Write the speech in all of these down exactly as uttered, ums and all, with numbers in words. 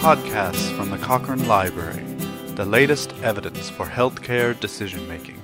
Podcasts from the Cochrane Library, the latest evidence for healthcare decision-making.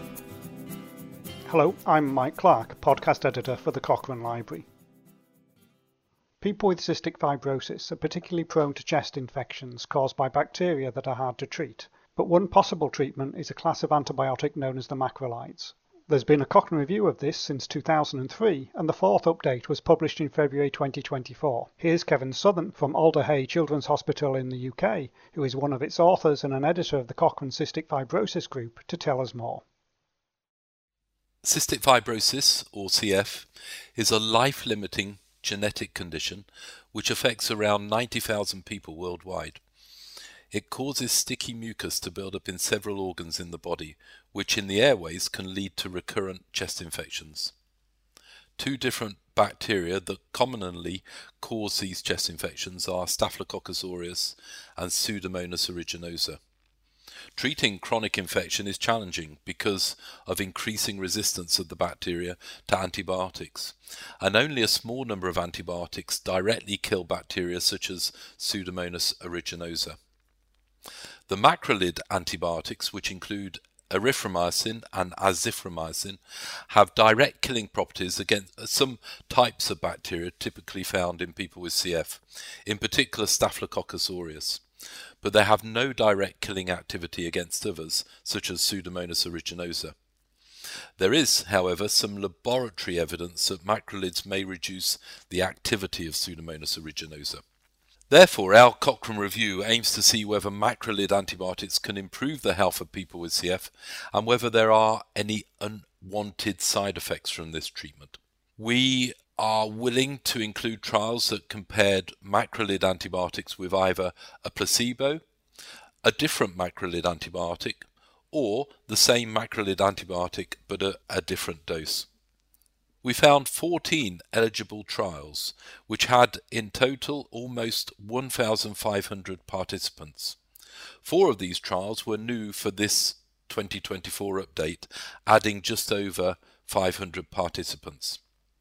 Hello, I'm Mike Clark, podcast editor for the Cochrane Library. People with cystic fibrosis are particularly prone to chest infections caused by bacteria that are hard to treat, but one possible treatment is a class of antibiotic known as the macrolides. There's been a Cochrane review of this since two thousand three, and the fourth update was published in February twenty twenty-four. Here's Kevin Southern from Alder Hey Children's Hospital in the U K, who is one of its authors and an editor of the Cochrane Cystic Fibrosis Group, to tell us more. Cystic fibrosis, or C F, is a life-limiting genetic condition which affects around ninety thousand people worldwide. It causes sticky mucus to build up in several organs in the body, which in the airways can lead to recurrent chest infections. Two different bacteria that commonly cause these chest infections are Staphylococcus aureus and Pseudomonas aeruginosa. Treating chronic infection is challenging because of increasing resistance of the bacteria to antibiotics, and only a small number of antibiotics directly kill bacteria such as Pseudomonas aeruginosa. The macrolide antibiotics, which include erythromycin and azithromycin, have direct killing properties against some types of bacteria typically found in people with C F, in particular Staphylococcus aureus, but they have no direct killing activity against others, such as Pseudomonas aeruginosa. There is, however, some laboratory evidence that macrolides may reduce the activity of Pseudomonas aeruginosa. Therefore, our Cochrane review aims to see whether macrolide antibiotics can improve the health of people with C F and whether there are any unwanted side effects from this treatment. We are willing to include trials that compared macrolide antibiotics with either a placebo, a different macrolide antibiotic, or the same macrolide antibiotic but a, a different dose. We found fourteen eligible trials, which had in total almost one thousand five hundred participants. Four of these trials were new for this twenty twenty-four update, adding just over five hundred participants.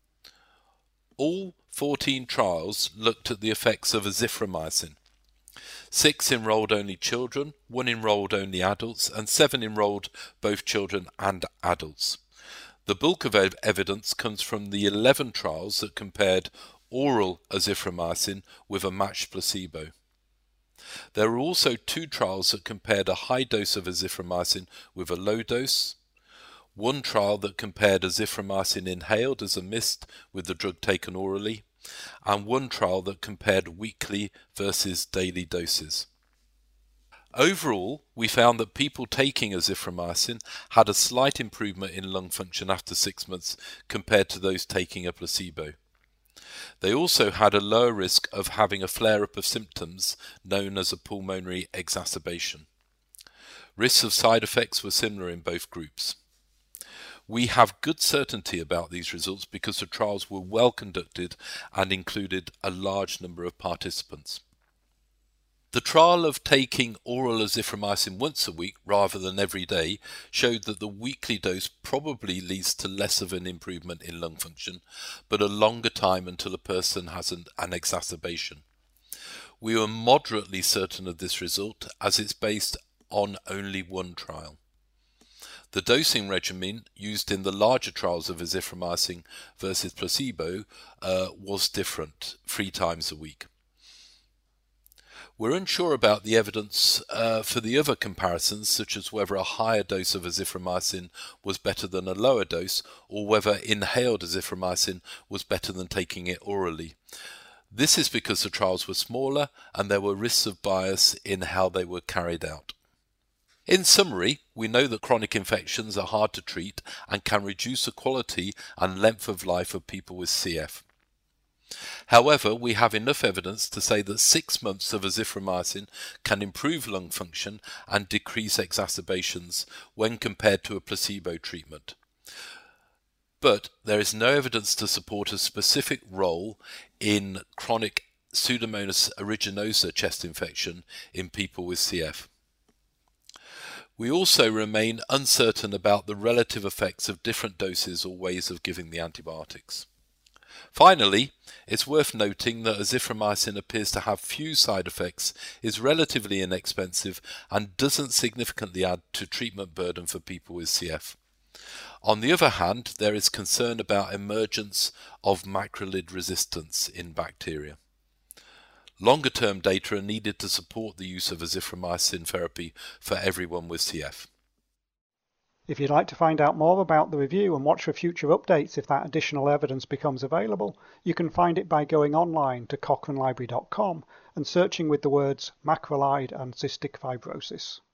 All fourteen trials looked at the effects of azithromycin. Six enrolled only children, one enrolled only adults, and seven enrolled both children and adults. The bulk of ev- evidence comes from the eleven trials that compared oral azithromycin with a matched placebo. There were also two trials that compared a high dose of azithromycin with a low dose, one trial that compared azithromycin inhaled as a mist with the drug taken orally, and one trial that compared weekly versus daily doses. Overall, we found that people taking azithromycin had a slight improvement in lung function after six months compared to those taking a placebo. They also had a lower risk of having a flare-up of symptoms known as a pulmonary exacerbation. Risks of side effects were similar in both groups. We have good certainty about these results because the trials were well conducted and included a large number of participants. The trial of taking oral azithromycin once a week rather than every day showed that the weekly dose probably leads to less of an improvement in lung function, but a longer time until a person has an, an exacerbation. We were moderately certain of this result as it's based on only one trial. The dosing regimen used in the larger trials of azithromycin versus placebo uh, was different, three times a week. We're unsure about the evidence uh, for the other comparisons, such as whether a higher dose of azithromycin was better than a lower dose, or whether inhaled azithromycin was better than taking it orally. This is because the trials were smaller and there were risks of bias in how they were carried out. In summary, we know that chronic infections are hard to treat and can reduce the quality and length of life of people with C F. However, we have enough evidence to say that six months of azithromycin can improve lung function and decrease exacerbations when compared to a placebo treatment. But there is no evidence to support a specific role in chronic Pseudomonas aeruginosa chest infection in people with C F. We also remain uncertain about the relative effects of different doses or ways of giving the antibiotics. Finally, it's worth noting that azithromycin appears to have few side effects, is relatively inexpensive, and doesn't significantly add to treatment burden for people with C F. On the other hand, there is concern about emergence of macrolide resistance in bacteria. Longer-term data are needed to support the use of azithromycin therapy for everyone with C F. If you'd like to find out more about the review and watch for future updates if that additional evidence becomes available, you can find it by going online to cochrane library dot com and searching with the words macrolide and cystic fibrosis.